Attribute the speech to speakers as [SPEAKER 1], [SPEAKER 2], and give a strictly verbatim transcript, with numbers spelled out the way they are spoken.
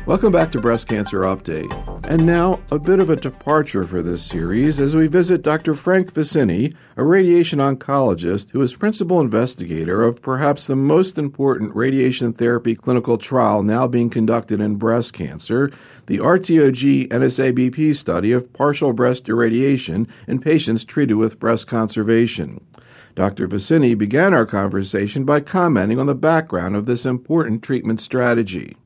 [SPEAKER 1] Welcome back to Breast Cancer Update. And now, a bit of a departure for this series as we visit Doctor Frank Vicini, a radiation oncologist who is principal investigator of perhaps the most important radiation therapy clinical trial now being conducted in breast cancer, the R T O G N S A B P study of partial breast irradiation in patients treated with breast conservation. Doctor Vicini began our conversation by commenting on the background of this important treatment strategy.